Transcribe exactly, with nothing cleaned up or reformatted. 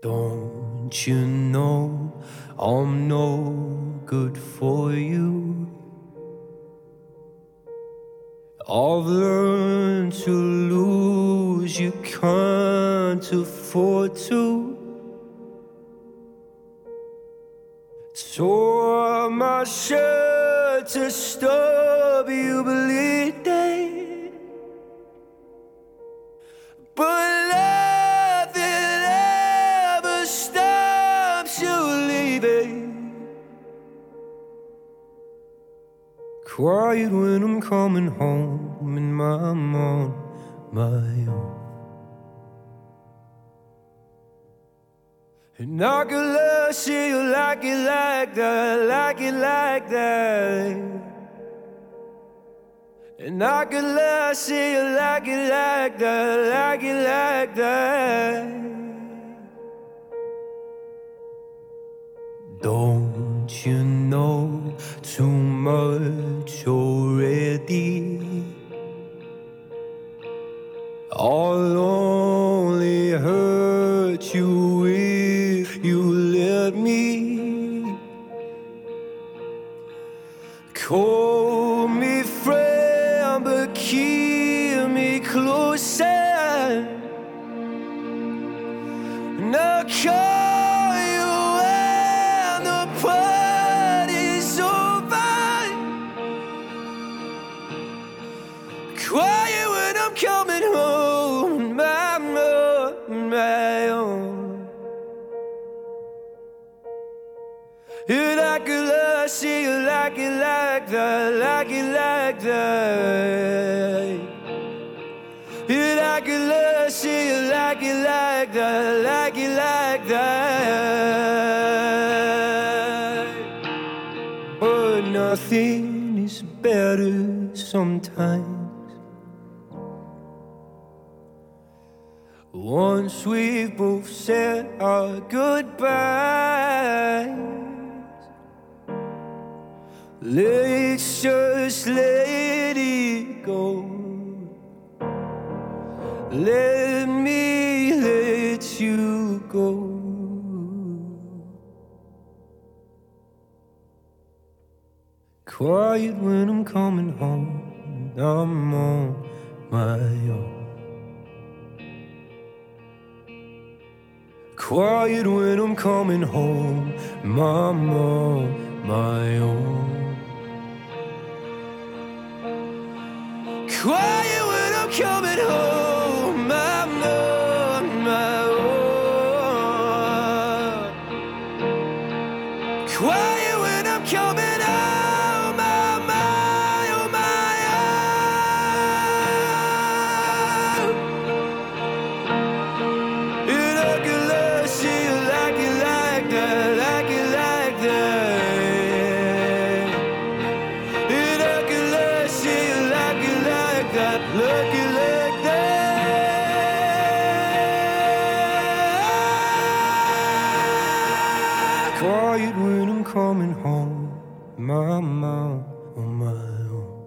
Don't you know I'm no good for you? I've learned to lose, you can't afford to. Tore my shirt to stop you bleeding, but nothing ever stops you leaving. Quiet when I'm coming home and I'm on my own. And I could love, see you like it like that, like it like that. And I could love, see you like it like that, like it like that. Don't you know too much already? I'll only hurt you if you let me. Call me friend, but keep me closer. And I'll call you when the party's over. Quiet when I'm coming home, my own, my own. And I could love, see you like it like that, like it like that. And I could love, see you like it like that, like it like that. But nothing is better sometimes. Once we've both said our goodbyes, let's just let it go. Let me let you go. Quiet when I'm coming home, and I'm on my own. Quiet when I'm coming home, I'm on my own. Quiet when I'm coming home, I'm on my own. Quiet when I'm coming home, I'm on my own. And I can love, see you like it like that, like it like that. And I can love, see you like it like that, like it like that. Quiet when I'm coming home, my mom on my own.